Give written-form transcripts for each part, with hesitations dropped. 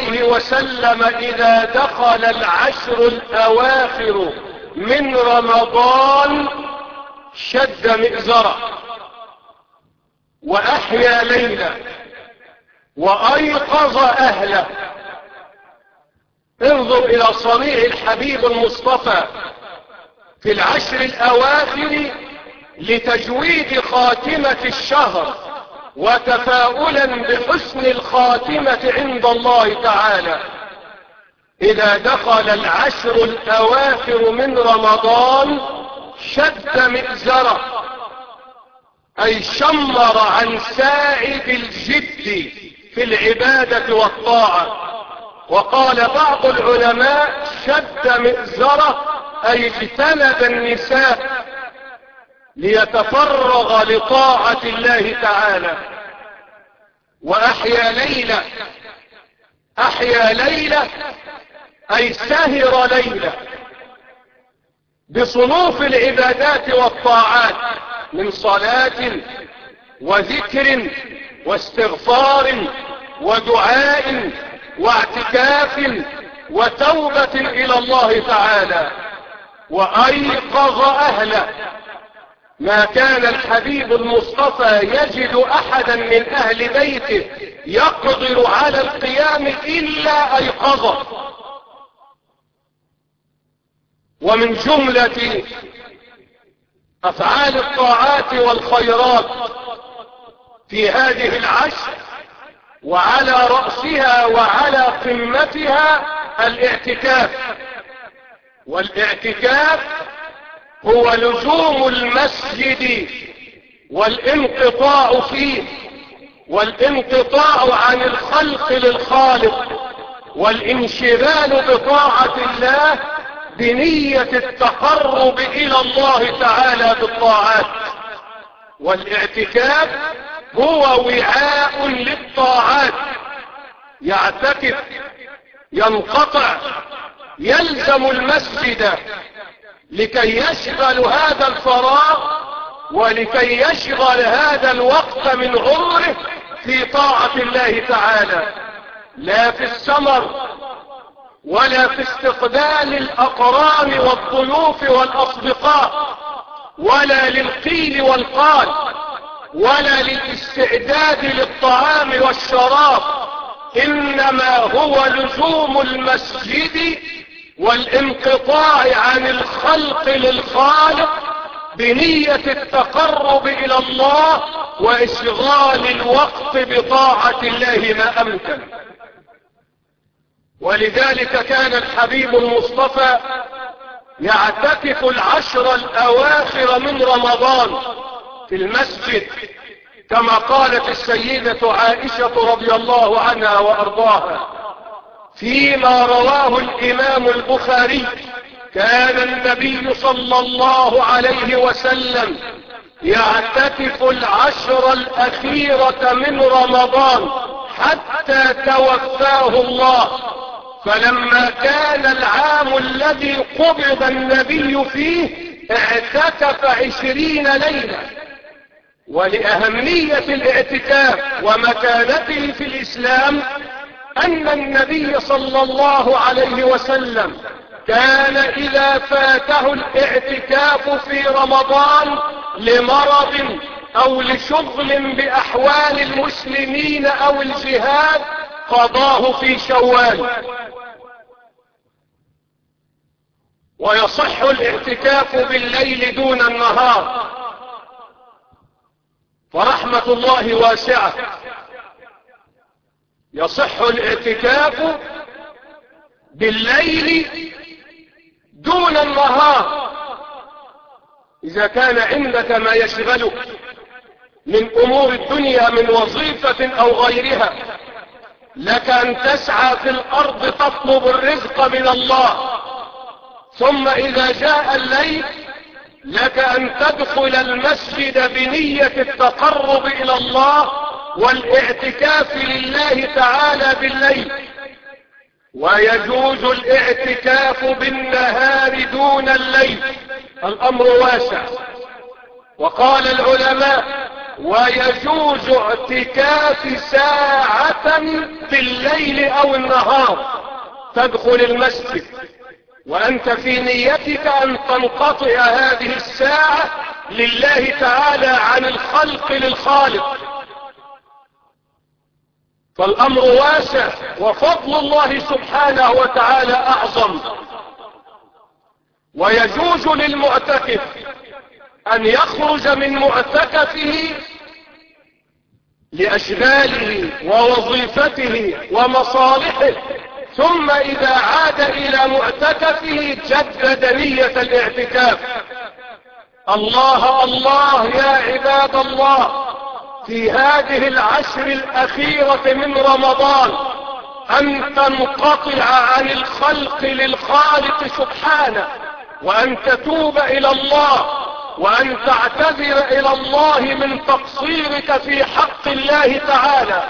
عليه وسلم إذا دخل العشر الأواخر من رمضان شد مئزره وأحيا ليلة وأيقظ أهله. انظر إلى صنيع الحبيب المصطفى في العشر الأواخر لتجويد خاتمة الشهر وتفاؤلا بحسن الخاتمة عند الله تعالى. إذا دخل العشر الأواخر من رمضان شد مئزره، أي شمر عن ساعد الجد في العبادة والطاعة. وقال بعض العلماء شد مئزره أي اجتنب النساء ليتفرغ لطاعة الله تعالى. وأحيا ليلة، أحيا ليلة أي سهر ليلة بصنوف العبادات والطاعات من صلاة وذكر واستغفار ودعاء واعتكاف وتوبة إلى الله تعالى. وأيقظ أهله، ما كان الحبيب المصطفى يجد أحدا من أهل بيته يقدر على القيام إلا أيقظه. ومن جملة أفعال الطاعات والخيرات في هذه العشر وعلى رأسها وعلى قمتها الاعتكاف. والاعتكاف هو لزوم المسجد والانقطاع فيه، والانقطاع عن الخلق للخالق، والانشغال بطاعة الله بنية التقرب إلى الله تعالى بالطاعات. والاعتكاف هو وعاء للطاعات، يعتكف، ينقطع، يلزم المسجد لكي يشغل هذا الفراغ ولكي يشغل هذا الوقت من عمره في طاعة الله تعالى، لا في السمر ولا في استقبال الأقران والضيوف والأصدقاء ولا للقيل والقال ولا للاستعداد للطعام والشراب، إنما هو لزوم المسجد والانقطاع عن الخلق للخالق بنية التقرب إلى الله وإشغال الوقت بطاعة الله ما أمكن. ولذلك كان الحبيب المصطفى يعتكف العشر الأواخر من رمضان في المسجد، كما قالت السيدة عائشة رضي الله عنها وأرضاها فيما رواه الإمام البخاري: كان النبي صلى الله عليه وسلم يعتكف العشر الأخيرة من رمضان حتى توفاه الله. فلما كان العام الذي قبض النبي فيه اعتكف 20 ليلة. ولأهمية الاعتكاف ومكانته في الإسلام أن النبي صلى الله عليه وسلم كان إذا فاته الاعتكاف في رمضان لمرض أو لشغل بأحوال المسلمين أو الجهاد قضاه في شوال. ويصح الاعتكاف بالليل دون النهار، فرحمة الله واسعة. يصح الاعتكاف بالليل دون النهار إذا كان عندك ما يشغلك من أمور الدنيا من وظيفة أو غيرها. لك أن تسعى في الأرض تطلب الرزق من الله، ثم إذا جاء الليل لك أن تدخل المسجد بنية التقرب إلى الله والاعتكاف لله تعالى بالليل. ويجوز الاعتكاف بالنهار دون الليل، الأمر واسع. وقال العلماء ويجوز اعتكاف ساعة في الليل او النهار، تدخل المسجد وانت في نيتك ان تنقطع هذه الساعة لله تعالى عن الخلق للخالق. فالامر واسع وفضل الله سبحانه وتعالى اعظم. ويجوز للمعتكف ان يخرج من معتكفه لاشغاله ووظيفته ومصالحه، ثم اذا عاد الى معتكفه جدد نية الاعتكاف. الله الله يا عباد الله، في هذه العشر الاخيرة من رمضان ان تنقطع عن الخلق للخالق سبحانه، وان تتوب الى الله، وان تعتذر الى الله من تقصيرك في حق الله تعالى.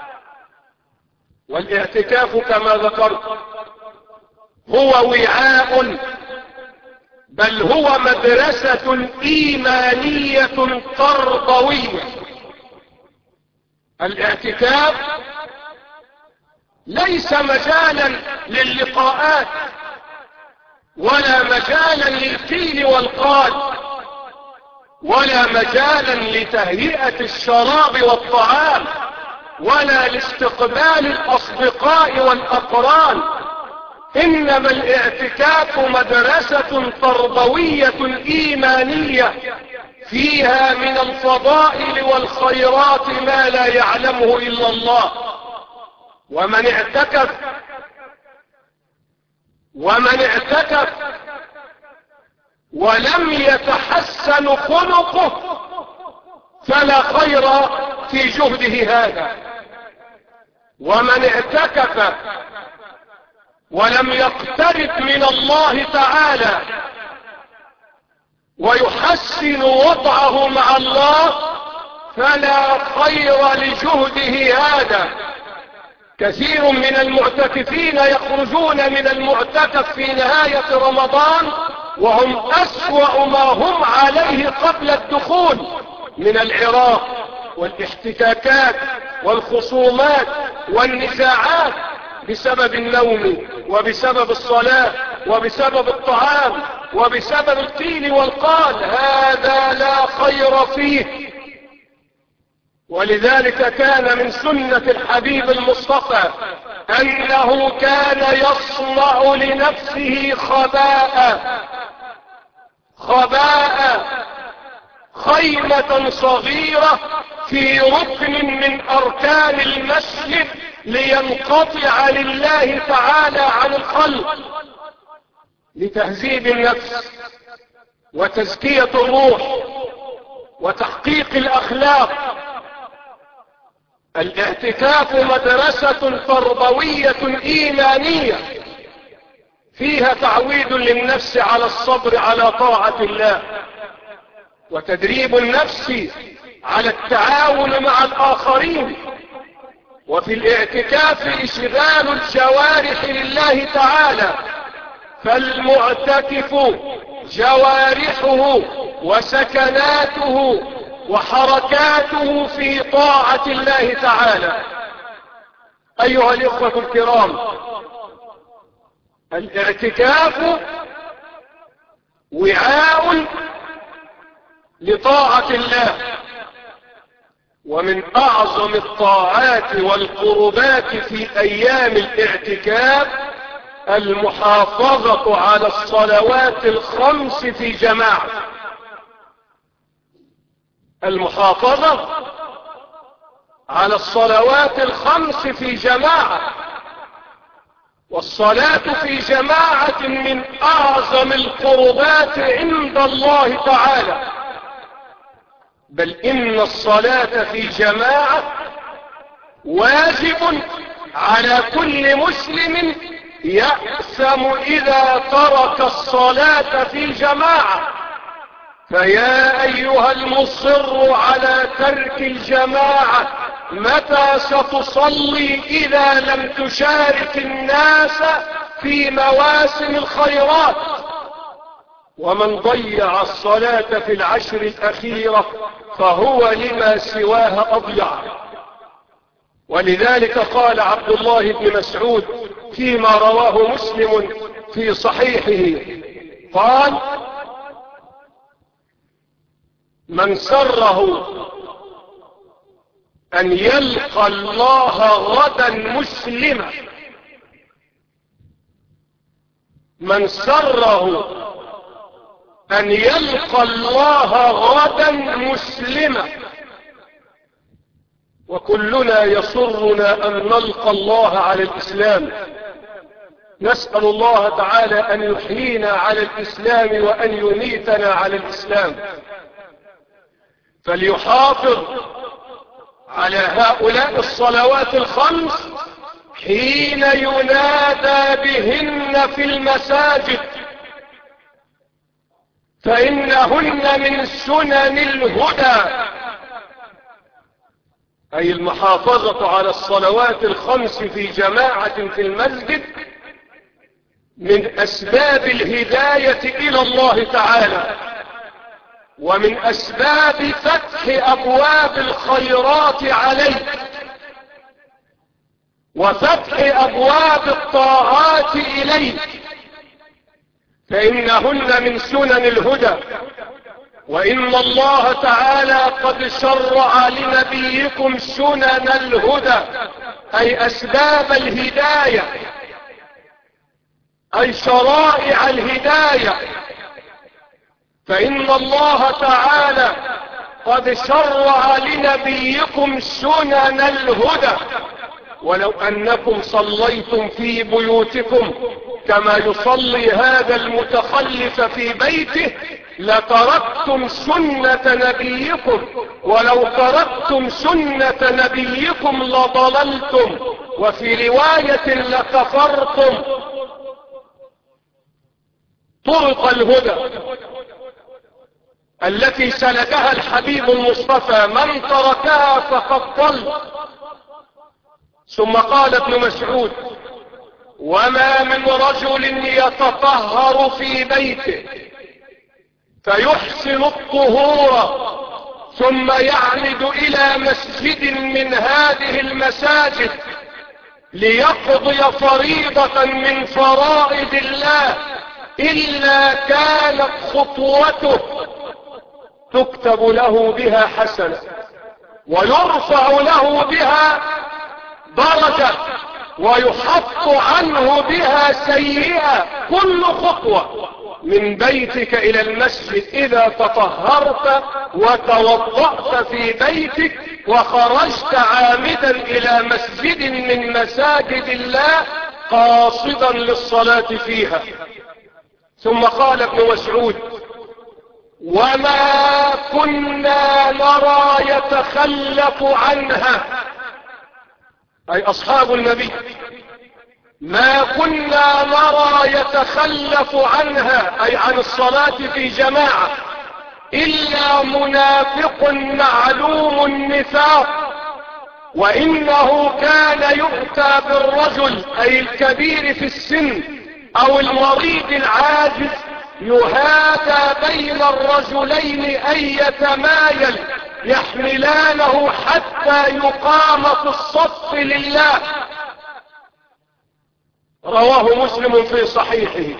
والاعتكاف كما ذكرت هو وعاء، بل هو مدرسة ايمانية تربوية. الاعتكاف ليس مجالا للقاءات، ولا مجالا للقيل والقال، ولا مجالا لتهيئة الشراب والطعام، ولا لاستقبال الأصدقاء والأقران. إنما الاعتكاف مدرسة تربوية إيمانية فيها من الفضائل والخيرات ما لا يعلمه إلا الله. ومن اعتكف ولم يتحسن خلقه فلا خير في جهده هذا. ومن اعتكف ولم يقترب من الله تعالى ويحسن وضعه مع الله فلا خير لجهده هذا. كثير من المعتكفين يخرجون من المعتكف في نهاية رمضان وهم أسوأ ما هم عليه قبل الدخول من العراق والاحتكاكات والخصومات والنزاعات بسبب النوم وبسبب الصلاة وبسبب الطعام وبسبب القيل والقال. هذا لا خير فيه. ولذلك كان من سنة الحبيب المصطفى أنه كان يصنع لنفسه خباء خيمة صغيرة في ركن من أركان المسجد لينقطع لله تعالى عن الخلق، لتهذيب النفس وتزكية الروح وتحقيق الأخلاق. الاعتكاف مدرسة تربوية إيمانية فيها تعويد للنفس على الصبر على طاعة الله، وتدريب النفس على التعاون مع الآخرين. وفي الاعتكاف إشغال الجوارح لله تعالى، فالمعتكف جوارحه وسكناته وحركاته في طاعة الله تعالى. أيها الإخوة الكرام، الاعتكاف وعاء لطاعة الله، ومن أعظم الطاعات والقربات في أيام الاعتكاف المحافظة على الصلوات الخمس في جماعة. المحافظة على الصلوات الخمس في جماعة، والصلاة في جماعة من أعظم القربات عند الله تعالى. بل إن الصلاة في جماعة واجب على كل مسلم يأثم إذا ترك الصلاة في جماعة. فيا أيها المصر على ترك الجماعة، متى ستصلي إذا لم تشارك الناس في مواسم الخيرات؟ ومن ضيع الصلاة في العشر الأخيرة فهو لما سواها أضيع. ولذلك قال عبد الله بن مسعود فيما رواه مسلم في صحيحه قال: من سره أن يلقى الله غدا مسلما، من سره أن يلقى الله غدا مسلما، وكلنا يسرنا أن نلقى الله على الإسلام. نسأل الله تعالى أن يحيينا على الإسلام وأن يميتنا على الإسلام. فليحافظ على هؤلاء الصلوات الخمس حين ينادى بهن في المساجد، فإنهن من سنن الهدى، أي المحافظة على الصلوات الخمس في جماعة في المسجد من أسباب الهداية إلى الله تعالى، ومن أسباب فتح أبواب الخيرات عليك، وفتح أبواب الطاعات إليك، فإنهن من سنن الهدى. وإن الله تعالى قد شرع لنبيكم سنن الهدى، أي أسباب الهداية، أي شرائع الهداية. فإن الله تعالى قد شرع لنبيكم سنن الهدى. ولو أنكم صليتم في بيوتكم كما يصلي هذا المتخلف في بيته لتركتم سنة نبيكم، ولو تركتم سنة نبيكم لضللتم، وفي رواية لكفرتم. طرق الهدى التي سلكها الحبيب المصطفى من تركها فقد ضل. ثم قال ابن مسعود: وما من رجل يتطهر في بيته فيحسن الطهور ثم يعمد إلى مسجد من هذه المساجد ليقضي فريضة من فرائض الله إلا كانت خطوته تكتب له بها حسنة ويرفع له بها درجة ويحط عنه بها سيئة. كل خطوة من بيتك إلى المسجد إذا تطهرت وتوضأت في بيتك وخرجت عامدا إلى مسجد من مساجد الله قاصدا للصلاة فيها. ثم قال ابن مسعود: وما كنا نرى يتخلف عنها، أي أصحاب النبي، ما كنا نرى يتخلف عنها، أي عن الصلاة في جماعة، إلا منافق معلوم النفاق، وإنه كان يؤتى بالرجل أي الكبير في السن أو المريض العاجز يهادى بين الرجلين أن يتمايل يحملانه حتى يقام في الصف لله. رواه مسلم في صحيحه.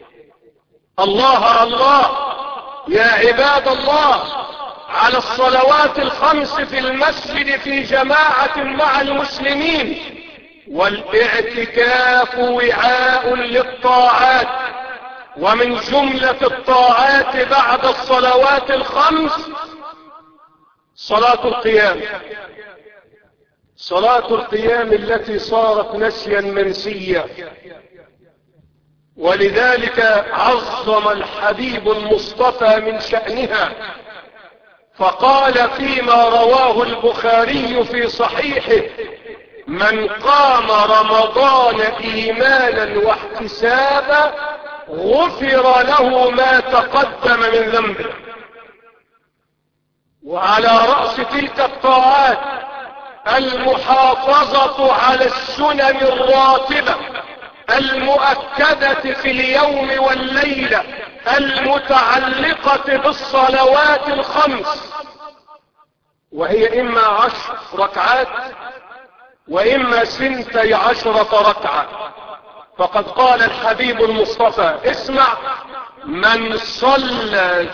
الله الله يا عباد الله على الصلوات الخمس في المسجد في جماعة مع المسلمين. والاعتكاف وعاء للطاعات، ومن جملة الطاعات بعد الصلوات الخمس صلاة القيام. صلاة القيام التي صارت نسيا منسيا، ولذلك عظم الحبيب المصطفى من شأنها، فقال فيما رواه البخاري في صحيحه: من قام رمضان إيمانا واحتسابا غفر له ما تقدم من ذنبه. وعلى رأس تلك الطاعات المحافظة على السنن الراتبة المؤكدة في اليوم والليلة المتعلقة بالصلوات الخمس، وهي إما 10 ركعات وإما 12 ركعة. فقد قال الحبيب المصطفى: اسمع، من صلى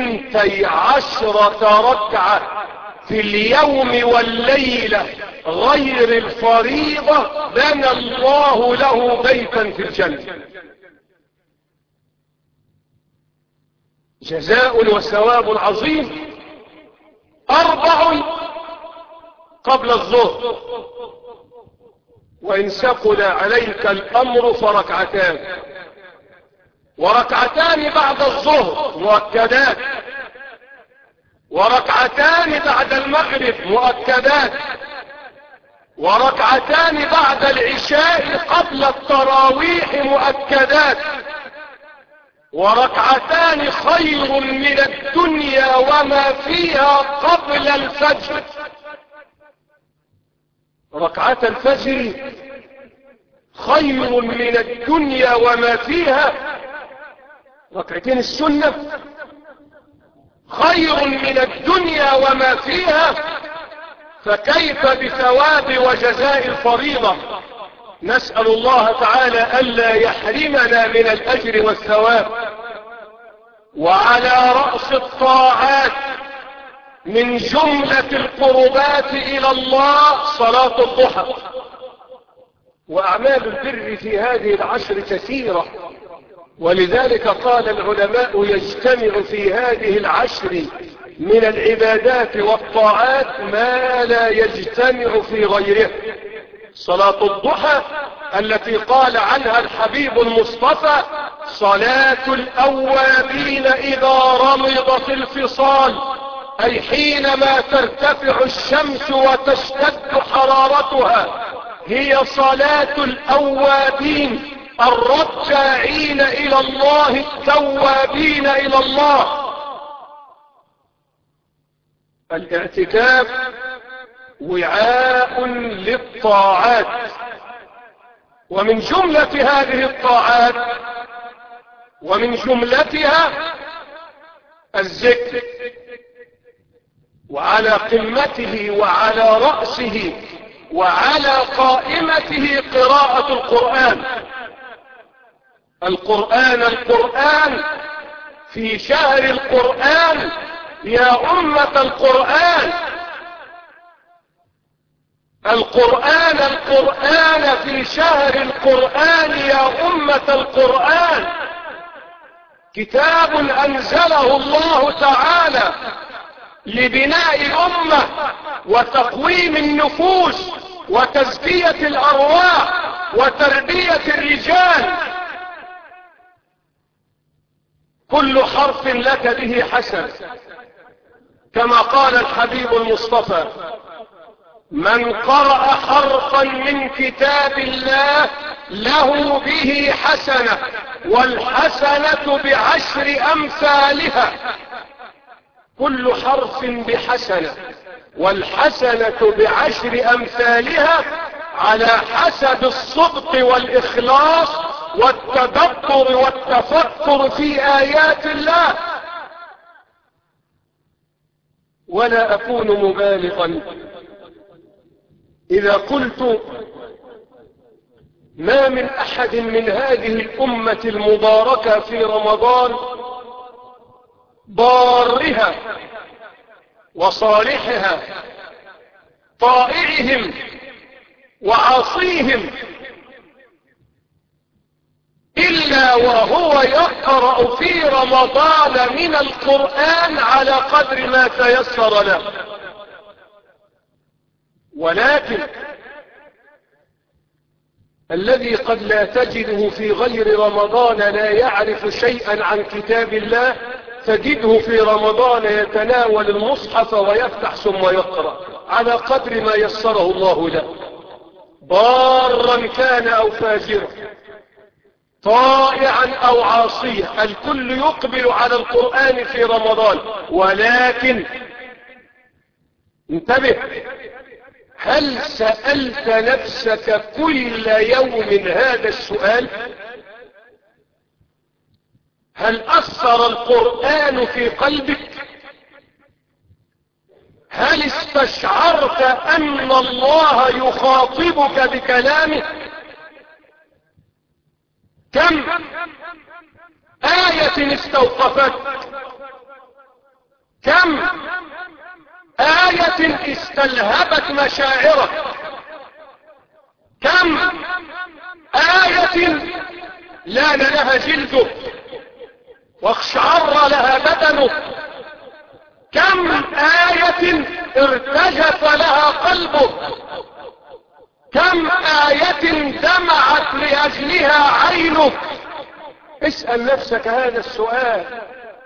12 ركعة في اليوم والليلة غير الفريضة بنى الله له بيتا في الجنة. جزاء وثواب عظيم. 4 قبل الظهر، وإن ثقل عليك الأمر فركعتان، وركعتان بعد الظهر مؤكدات، وركعتان بعد المغرب مؤكدات، وركعتان بعد العشاء قبل التراويح مؤكدات، وركعتان خير من الدنيا وما فيها قبل الفجر. ركعة الفجر خير من الدنيا وما فيها. ركعتين السنة خير من الدنيا وما فيها، فكيف بثواب وجزاء الفريضة؟ نسأل الله تعالى ألا يحرمنا من الأجر والثواب. وعلى رأس الطاعات من جملة القربات إلى الله صلاة الضحى. وأعمال البر في هذه العشر كثيرة، ولذلك قال العلماء: يجتمع في هذه العشر من العبادات والطاعات ما لا يجتمع في غيره. صلاة الضحى التي قال عنها الحبيب المصطفى: صلاة الأوابين إذا رمضت الفصال، أي حينما ترتفع الشمس وتشتد حرارتها، هي صلاة الأوابين الرجاعين إلى الله التوابين إلى الله. الاعتكاف وعاء للطاعات، ومن جملة هذه الطاعات ومن جملتها الذكر، وعلى قمته وعلى رأسه وعلى قائمته قراءة القرآن. القرآن في شهر القرآن يا أمة القرآن. القرآن في شهر القرآن يا أمة القرآن. كتاب أنزله الله تعالى لبناء الأمة وتقويم النفوس وتزكية الأرواح وتربية الرجال. كل حرف لك به حسن، كما قال الحبيب المصطفى: من قرأ حرفا من كتاب الله له به حسنة، والحسنة ب10 أمثالها. كل حرف بحسنة، والحسنة ب10 أمثالها، على حسب الصدق والإخلاص والتدبر والتفكر في آيات الله. ولا أكون مبالغا إذا قلت: ما من أحد من هذه الأمة المباركة في رمضان بارها وصالحها، طائعهم وعاصيهم، إلا وهو يقرأ في رمضان من القرآن على قدر ما تيسر له. ولكن الذي قد لا تجده في غير رمضان لا يعرف شيئا عن كتاب الله، تجده في رمضان يتناول المصحف ويفتح ثم يقرأ على قدر ما يسره الله له، بارا كان أو فاجرا، طائعا أو عاصيا، الكل يقبل على القرآن في رمضان. ولكن انتبه، هل سألت نفسك كل يوم هذا السؤال؟ هل أثر القرآن في قلبك؟ هل استشعرت أن الله يخاطبك بكلامه؟ كم آية استوقفتك؟ كم آية استلهبت مشاعرك؟ كم آية لان لها جلدك واخشعر لها بدنك؟ كم آية ارتجف لها قلبك؟ كم آية دمعت لأجلها عينك؟ اسأل نفسك هذا السؤال،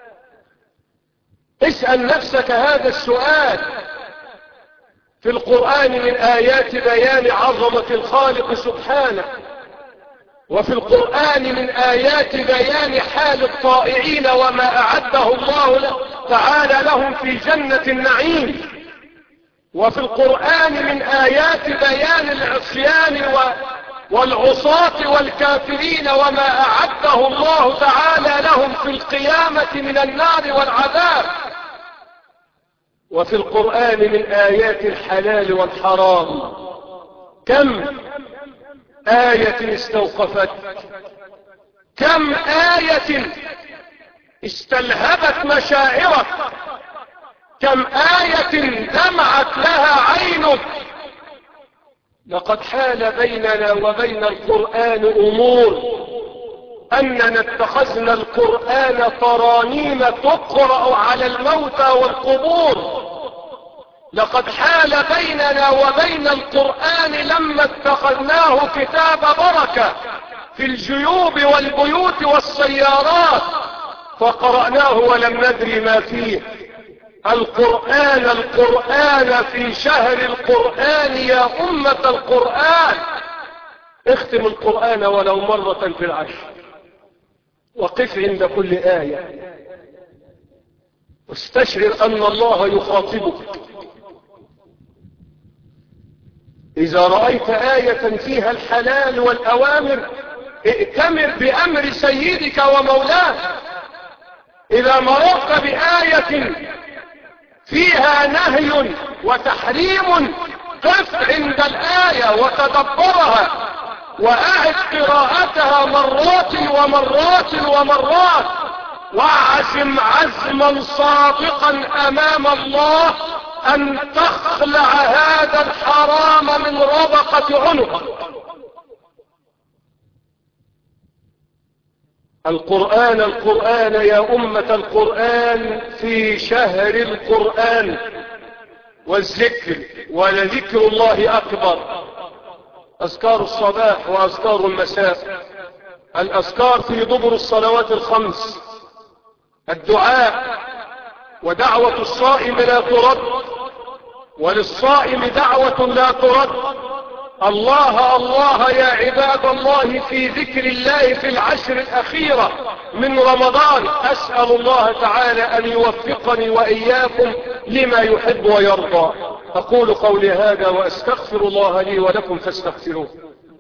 اسأل نفسك هذا السؤال. في القرآن من آيات بيان عظمة الخالق سبحانه، وفي القرآن من آيات بيان حال الطائعين وما أعده الله تعالى لهم في جنة النعيم، وفي القرآن من آيات بيان العصيان والعصاة والكافرين وما أعده الله تعالى لهم في القيامة من النار والعذاب، وفي القرآن من آيات الحلال والحرام. كم آية استوقفت؟ كم آية استلهبت مشاعرك؟ كم آية دمعت لها عينك؟ لقد حال بيننا وبين القرآن أمور أننا اتخذنا القرآن ترانيم تقرأ على الموتى والقبور. لقد حال بيننا وبين القرآن لما اتخذناه كتاب بركة في الجيوب والبيوت والسيارات فقرأناه ولم ندري ما فيه. القرآن في شهر القرآن يا أمة القرآن. اختم القرآن ولو مرة في العشر، وقف عند كل آية واستشعر أن الله يخاطبك. إذا رأيت آية فيها الحلال والأوامر ائتمر بأمر سيدك ومولاك. إذا مررت بآية فيها نهي وتحريم قف عند الآية وتدبرها وأعد قراءتها مرات ومرات ومرات، واعزم عزما صادقا أمام الله أن تخلع هذا الحرام من ربقة عنقك. القرآن يا أمة القرآن في شهر القرآن والذكر، ولذكر الله أكبر. أذكار الصباح وأذكار المساء، الأذكار في دبر الصلوات الخمس، الدعاء، ودعوة الصائم لا ترد، وللصائم دعوة لا ترد. الله الله يا عباد الله في ذكر الله في العشر الأخيرة من رمضان. أسأل الله تعالى أن يوفقني وإياكم لما يحب ويرضى. أقول قولي هذا وأستغفر الله لي ولكم فاستغفروه.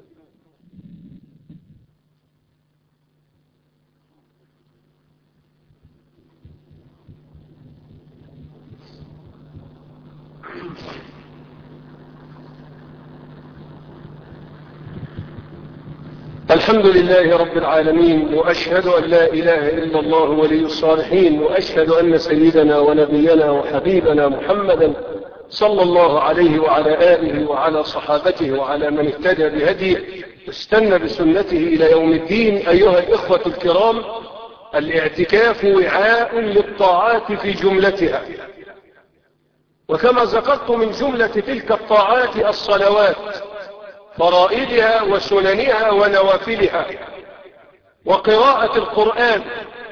الحمد لله رب العالمين، وأشهد أن لا إله إلا الله ولي الصالحين، وأشهد أن سيدنا ونبينا وحبيبنا محمدا صلى الله عليه وعلى آله وعلى صحابته وعلى من اهتدى بهديه واستنى بسنته إلى يوم الدين. أيها الإخوة الكرام، الاعتكاف وعاء للطاعات في جملتها، وكما ذكرت من جملة تلك الطاعات الصلوات، فرائضها وسننها ونوافلها، وقراءة القرآن.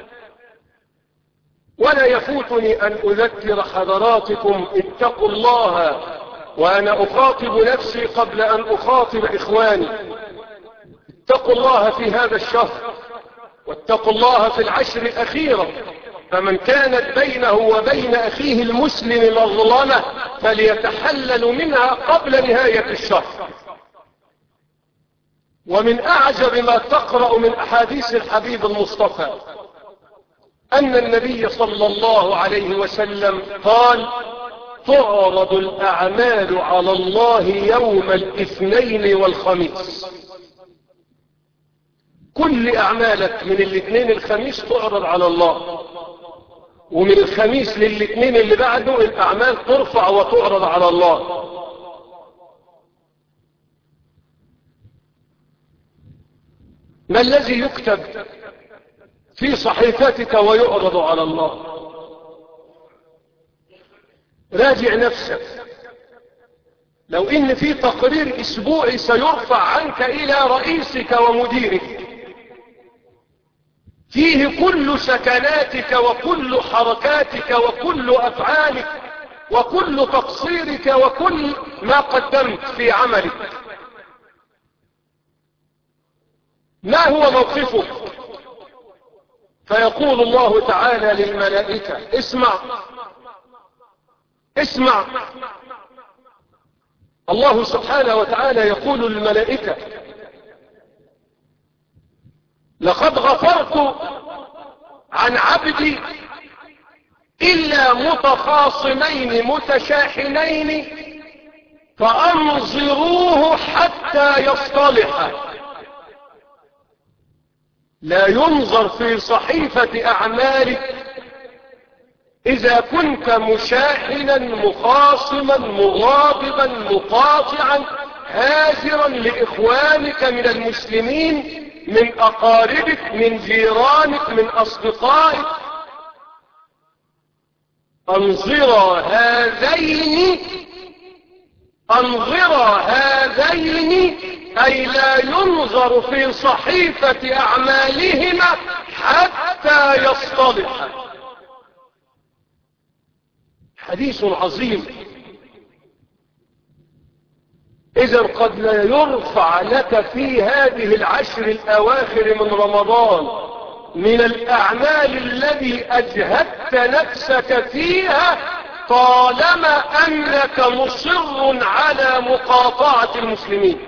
ولا يفوتني أن أذكر حضراتكم اتقوا الله، وأنا أخاطب نفسي قبل أن أخاطب إخواني. اتقوا الله في هذا الشهر، واتقوا الله في العشر الأخيرة. فمن كانت بينه وبين أخيه المسلم مظلمة فليتحلل منها قبل نهاية الشهر. ومن أعجب ما تقرأ من أحاديث الحبيب المصطفى أن النبي صلى الله عليه وسلم قال: تعرض الأعمال على الله يوم الاثنين والخميس. كل أعمالك من الاثنين الخميس تعرض على الله، ومن الخميس للاثنين اللي بعده الأعمال ترفع وتعرض على الله. ما الذي يكتب في صحيفتك ويعرض على الله؟ راجع نفسك. لو ان في تقرير اسبوعي سيرفع عنك الى رئيسك ومديرك فيه كل سكناتك وكل حركاتك وكل افعالك وكل تقصيرك وكل ما قدمت في عملك، ما هو موقفك؟ فيقول الله تعالى للملائكة: اسمع. الله سبحانه وتعالى يقول للملائكة: لقد غفرت عن عبدي إلا متخاصمين متشاحنين فأنظروه حتى يصطلحا. لا ينظر في صحيفة أعمالك إذا كنت مشاحنا مخاصما مغاضبا مقاطعا هاجرا لإخوانك من المسلمين، من أقاربك، من جيرانك، من أصدقائك. أنظر هذين أي لا ينظر في صحيفة أعمالهما حتى يصطلحا. حديث عظيم. إذا قد لا يرفع لك في هذه العشر الأواخر من رمضان من الأعمال الذي أجهدت نفسك فيها طالما أنك مصر على مقاطعة المسلمين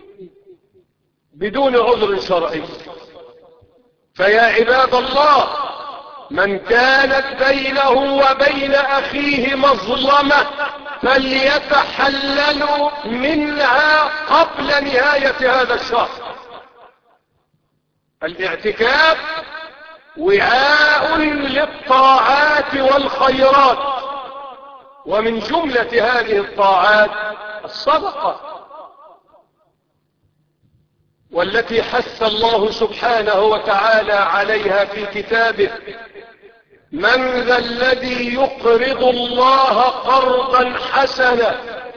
بدون عذر شرعي. فيا عباد الله، من كانت بينه وبين أخيه مظلمة فليتحللوا منها قبل نهاية هذا الشهر. الاعتكاف وعاء للطاعات والخيرات، ومن جملة هذه الطاعات الصدقة، والتي حث الله سبحانه وتعالى عليها في كتابه: من ذا الذي يقرض الله قرضا حسنا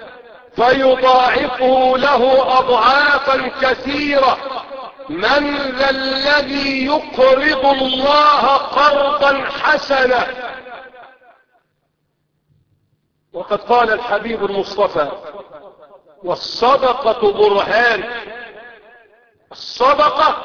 فيضاعفه له أضعافا كثيرة. من ذا الذي يقرض الله قرضا حسنا. وقد قال الحبيب المصطفى: والصدقة برهان. الصدقة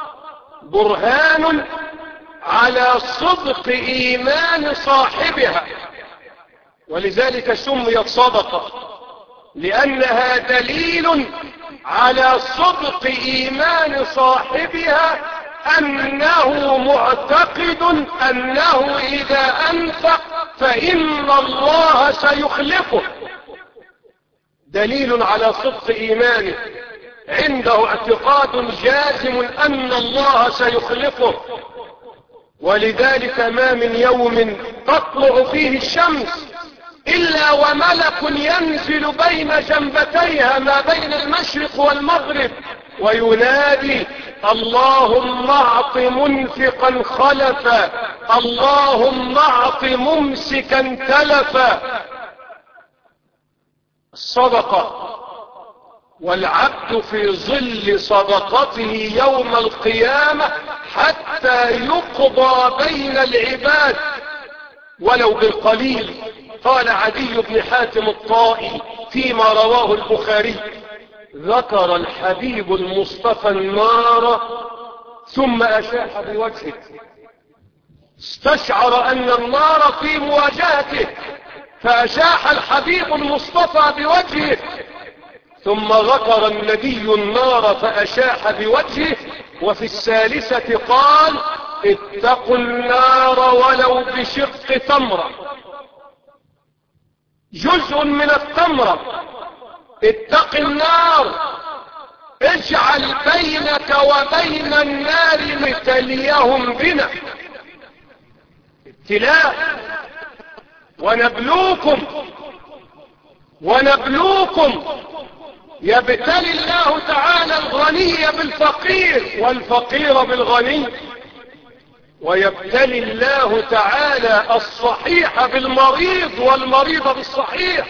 برهان على صدق إيمان صاحبها، ولذلك سميت صدقة، لأنها دليل على صدق إيمان صاحبها، أنه معتقد أنه إذا أنفق فإن الله سيخلفه. دليل على صدق إيمانه، عنده اعتقاد جازم أن الله سيخلفه. ولذلك ما من يوم تطلع فيه الشمس إلا وملك ينزل بين جنبتيها ما بين المشرق والمغرب وينادي: اللهم اعط منفقا خلفا، اللهم اعط ممسكا تلفا. الصدقة، والعبد في ظل صدقته يوم القيامة حتى يقضى بين العباد ولو بالقليل. قال عدي بن حاتم الطائي فيما رواه البخاري: ذكر الحبيب المصطفى النار ثم أشاح بوجهه، استشعر أن النار في مواجهته فأشاح الحبيب المصطفى بوجهه، ثم ذكر النبي النار فأشاح بوجهه، وفي الثالثة قال: اتقوا النار ولو بشق تمرة، جزء من التمرة. اتق النار، اجعل بينك وبين النار متليهم بنا. ابتلاء. ونبلوكم يبتلي الله تعالى الغني بالفقير والفقير بالغني، ويبتلي الله تعالى الصحيح بالمريض والمريض بالصحيح.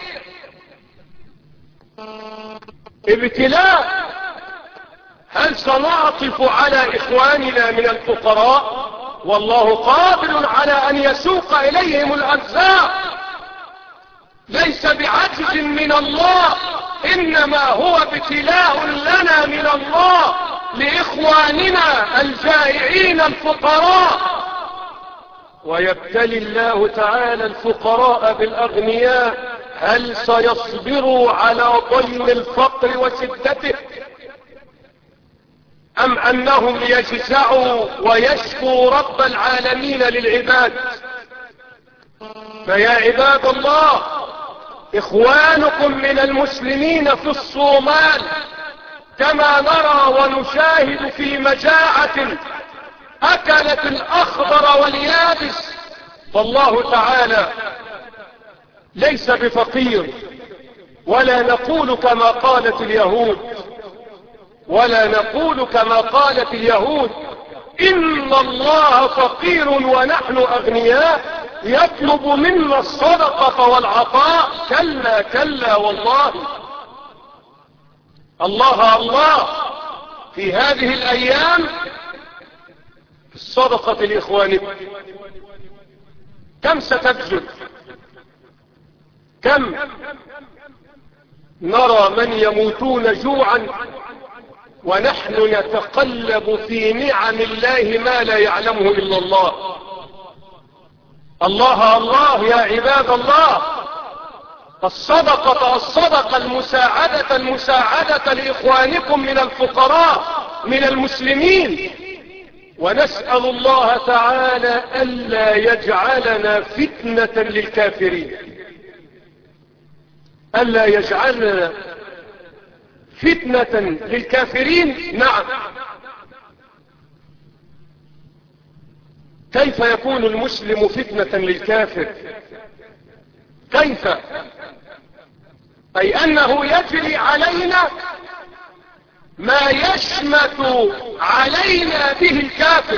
ابتلاء. هل سنعطف على إخواننا من الفقراء؟ والله قادر على أن يسوق إليهم الأرزاق، ليس بعجز من الله، إنما هو ابتلاء لنا من الله لإخواننا الجائعين الفقراء. ويبتلي الله تعالى الفقراء بالأغنياء، هل سيصبروا على ضيم الفقر وشدته، أم أنهم يجزعوا ويشكوا رب العالمين للعباد؟ فيا عباد الله، إخوانكم من المسلمين في الصومال كما نرى ونشاهد في مجاعة أكلت الأخضر واليابس، فالله تعالى ليس بفقير، ولا نقول كما قالت اليهود إن الله فقير ونحن أغنياء يطلب منا الصدقة والعطاء. كلا كلا والله. الله في هذه الأيام الصدقة لإخوانكم كم ستبذل؟ كم نرى من يموتون جوعا ونحن نتقلب في نعم الله ما لا يعلمه إلا الله. الله يا عباد الله. الصدقة المساعدة لإخوانكم من الفقراء من المسلمين. ونسأل الله تعالى ألا يجعلنا فتنة للكافرين، ألا يجعلنا فتنة للكافرين. نعم. كيف يكون المسلم فتنة للكافر؟ كيف؟ أي أنه يجري علينا ما يشمت علينا به الكافر.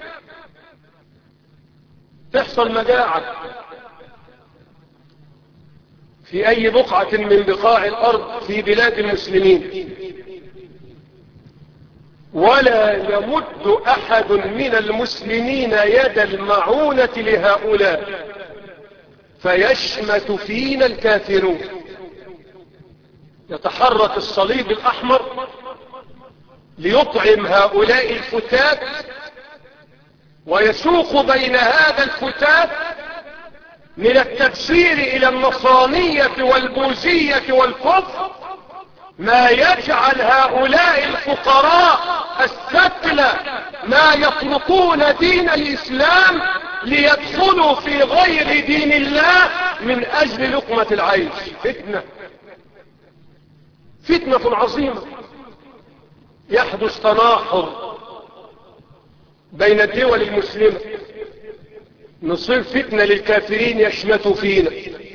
تحصل مجاعة في أي بقعة من بقاع الأرض في بلاد المسلمين، ولا يمد أحد من المسلمين يد المعونة لهؤلاء، فيشمت فينا الكافرون. يتحرك الصليب الأحمر ليطعم هؤلاء الفتات، ويسوق بين هذا الفتات من التبشير إلى النصرانية والبوذية والكفر ما يجعل هؤلاء الفقراء الثكلى ما يتركون دين الإسلام ليدخلوا في غير دين الله من أجل لقمة العيش. فتنة عظيمة. يحدث تناحر بين الدول المسلمة، نصير فتنة للكافرين يشمتوا فينا،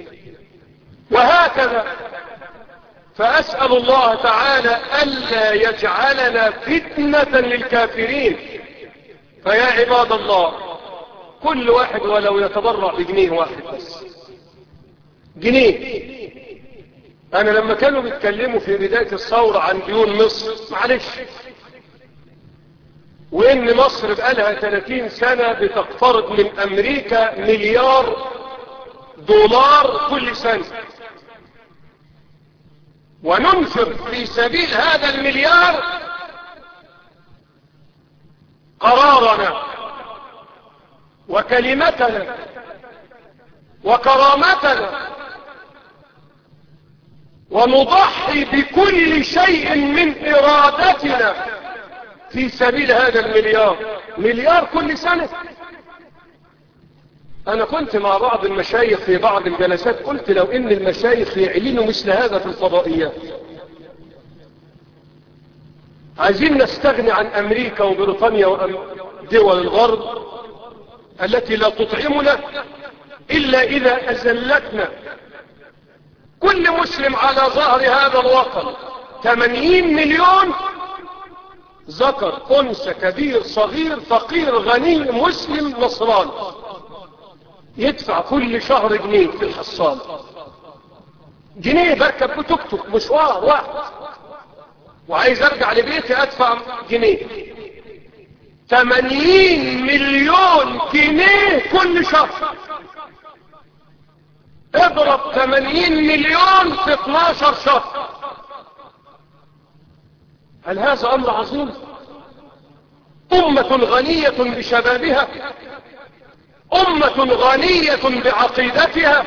وهكذا. فأسأل الله تعالى ألا يجعلنا فتنة للكافرين. فيا عباد الله، كل واحد ولو يتبرع بجنيه واحد بس، جنيه. أنا لما كانوا بيتكلموا في بداية الثورة عن ديون مصر، معلش، وإن مصر بقالها 30 سنة بتقترض من أمريكا $1 مليار كل سنة، وننفق في سبيل هذا $1 مليار قرارنا وكلمتنا وكرامتنا، ونضحي بكل شيء من إرادتنا في سبيل هذا $1 مليار. مليار كل سنة. انا كنت مع بعض المشايخ في بعض الجلسات، قلت لو ان المشايخ يعلنوا مثل هذا في الفضائيات، عايزين نستغني عن امريكا وبريطانيا ودول الغرب التي لا تطعمنا الا اذا اذلتنا. كل مسلم على ظهر هذا الوطن 80 مليون، ذكر انثى كبير صغير فقير غني مسلم نصراني، يدفع كل شهر جنيه في الحصال، جنيه بركب بتوك توك مشوار واحد، وعايز ارجع لبيتي ادفع جنيه. 80 مليون جنيه كل شهر، اضرب 80 مليون في 12 شهر. هل هذا امر عظيم؟ امة غنية بشبابها، امة غنية بعقيدتها،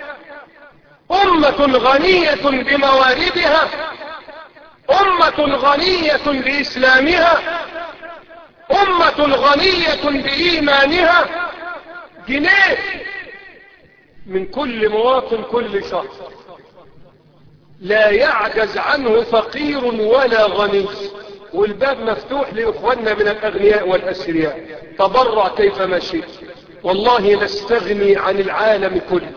امة غنية بمواردها، امة غنية باسلامها، امة غنية بايمانها. جنيه من كل مواطن كل شهر، لا يعجز عنه فقير ولا غني، والباب مفتوح لإخواننا من الأغنياء والأثرياء. تبرع كيفما شئت، والله نستغني عن العالم كله.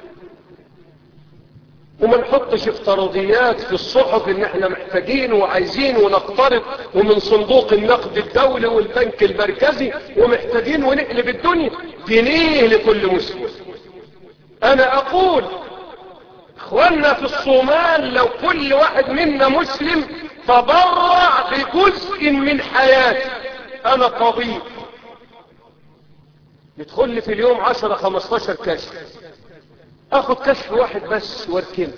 وما نحطش افتراضيات في الصحف ان احنا محتاجين وعايزين ونقترض ومن صندوق النقد الدولي والبنك المركزي ومحتاجين ونقلب الدنيا. جنيه لكل مسلم. انا اقول اخواننا في الصومال لو كل واحد منا مسلم تبرع بجزء من حياته. انا طبيب يدخل لي في اليوم 10-15 كشف، اخد كشف واحد بس واركنه.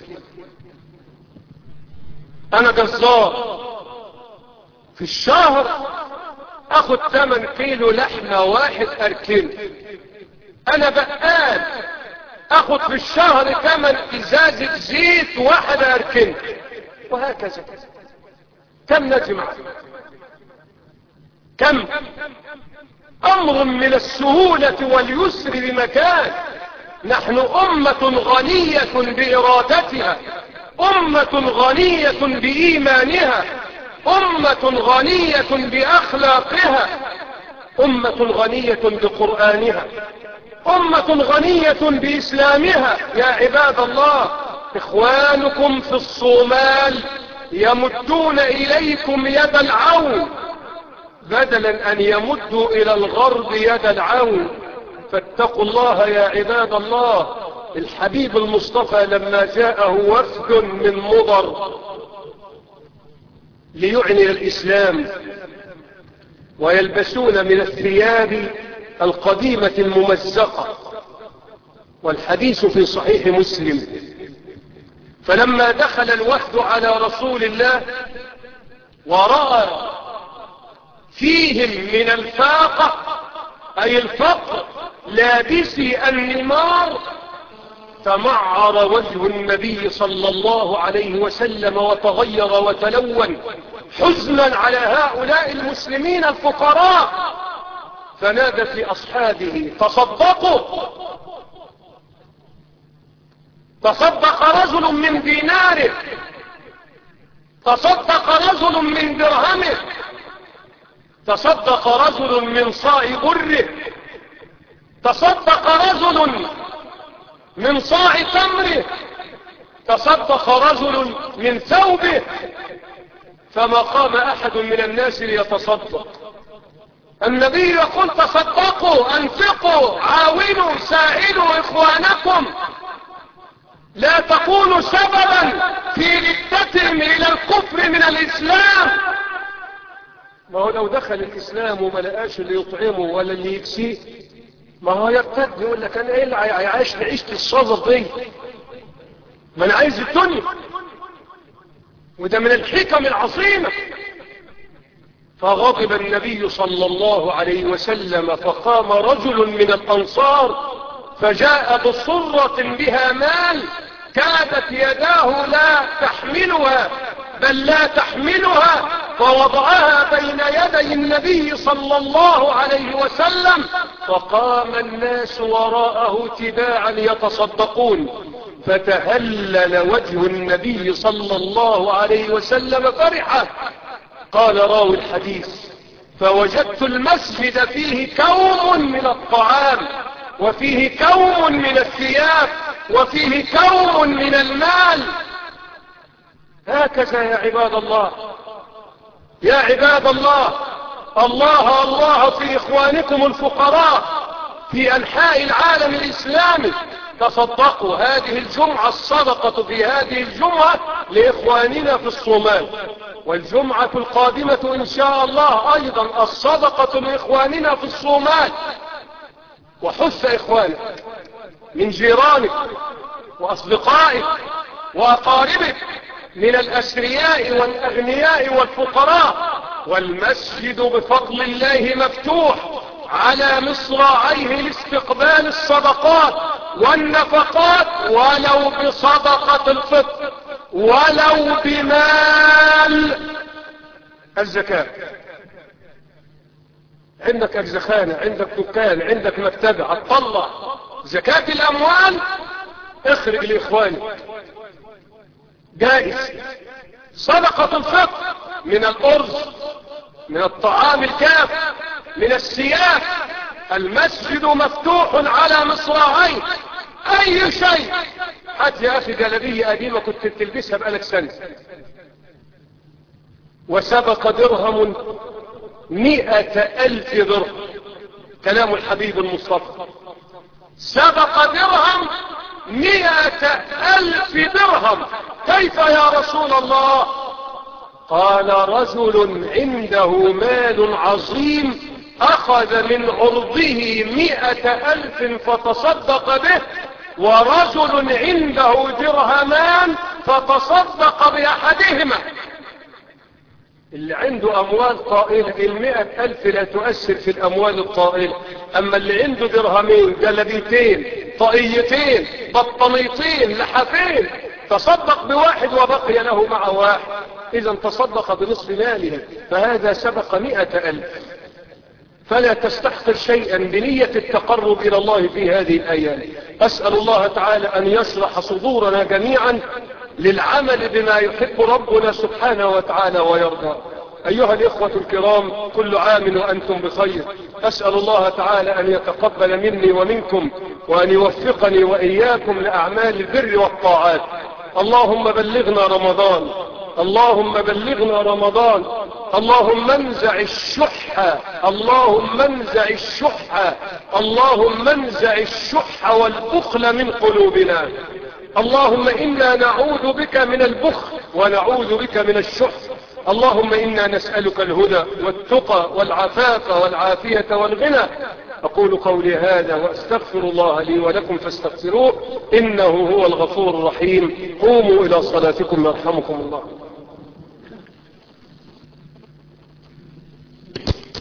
انا جزار في الشهر اخد 8 كيلو لحمة واحد اركنه. انا بقال اخد في الشهر 8 ازازة زيت واحد اركنه، وهكذا. كم نجمع؟ كم؟ امر من السهولة واليسر بمكان. نحن امة غنية بارادتها، امة غنية بايمانها، امة غنية باخلاقها، امة غنية بقرآنها، امة غنية باسلامها. يا عباد الله، اخوانكم في الصومال يمدون اليكم يد العون بدلا ان يمدوا الى الغرب يد العون. فاتقوا الله يا عباد الله. الحبيب المصطفى لما جاءه وفد من مضر ليعني الاسلام ويلبسون من الثياب القديمة الممزقة، والحديث في صحيح مسلم، فلما دخل الوفد على رسول الله ورأى فيهم من الفاقة أي الفقر لابسي النمار، تمعر وجه النبي صلى الله عليه وسلم وتغير وتلون حزنا على هؤلاء المسلمين الفقراء، فنادى في أصحابه: تصدقوا. تصدق رجل من ديناره، تصدق رجل من درهمه، تصدق رجل من صاع بره، تصدق رجل من صاع تمره، تصدق رجل من ثوبه. فما قام احد من الناس ليتصدق. النبي يقول: تصدقوا، انفقوا، عاونوا، ساعدوا اخوانكم، لا تكونوا سببا في ردتهم الى الكفر من الاسلام. ما هو لو دخل الاسلام وما لقاش اللي يطعمه ولا اللي يكسيه، ما هو يرتد يقول لك: انا ايه اللي عايش عيشة الصدر دي؟ ما انا عايز الدنيا. وده من الحكم العظيمة. فغضب النبي صلى الله عليه وسلم، فقام رجل من الأنصار فجاء بصرة بها مال كادت يداه لا تحملها، بل لا تحملها، فوضعها بين يدي النبي صلى الله عليه وسلم، فقام الناس وراءه تباعا يتصدقون، فتهلل وجه النبي صلى الله عليه وسلم فرحا. قال راوي الحديث: فوجدت المسجد فيه كوم من الطعام، وفيه كوم من الثياب، وفيه كوم من المال. هكذا يا عباد الله، يا عباد الله، الله الله في إخوانكم الفقراء في أنحاء العالم الإسلامي. تصدقوا هذه الجمعة، الصدقة في هذه الجمعة لإخواننا في الصومال، والجمعة القادمة إن شاء الله أيضا الصدقة لإخواننا في الصومال. وحث إخوانك من جيرانك وأصدقائك وأقاربك من الأثرياء والأغنياء والفقراء، والمسجد بفضل الله مفتوح على مصراعيه لاستقبال الصدقات والنفقات، ولو بصدقة الفطر، ولو بمال الزكاة. عندك أجزخانة، عندك دكان، عندك مكتبة، هتطلع زكاة الأموال، اخرج لإخوانك جائز. صدقة الفطر من الأرز، من الطعام الكاف، من الثياب. المسجد مفتوح على مصراعيه، أي شيء. هات يا أخي جلبية قديمة كنت تلبسها بقالك سنة، وسبق درهم 100,000 درهم. كلام الحبيب المصطفى: سبق درهم 100,000 درهم. كيف يا رسول الله؟ قال: رجل عنده مال عظيم أخذ من عرضه 100,000 فتصدق به، ورجل عنده درهمان فتصدق بأحدهما. اللي عنده أموال طائلة 100,000 لا تؤثر في الأموال الطائلة، أما اللي عنده درهمين، جلبيتين، طائيتين، بطانيتين، لحافين، تصدق بواحد وبقي له مع واحد، إذا تصدق بنصف ماله، فهذا سبق 100,000. فلا تستحقر شيئا بنية التقرب إلى الله في هذه الأيام. أسأل الله تعالى أن يشرح صدورنا جميعا للعمل بما يحب ربنا سبحانه وتعالى ويرضى. أيها الإخوة الكرام، كل عام وأنتم بخير. أسأل الله تعالى أن يتقبل مني ومنكم، وأن يوفقني وإياكم لأعمال البر والطاعات. اللهم بلغنا رمضان، اللهم بلغنا رمضان. اللهم انزع الشح، اللهم انزع الشح، اللهم انزع الشح والبخل من قلوبنا. اللهم إنا نعوذ بك من البخل ونعوذ بك من الشح. اللهم إنا نسألك الهدى والتقى والعفاف والعافية والغنى. أقول قولي هذا وأستغفر الله لي ولكم فاستغفروه، إنه هو الغفور الرحيم. قوموا إلى صلاتكم يرحمكم الله.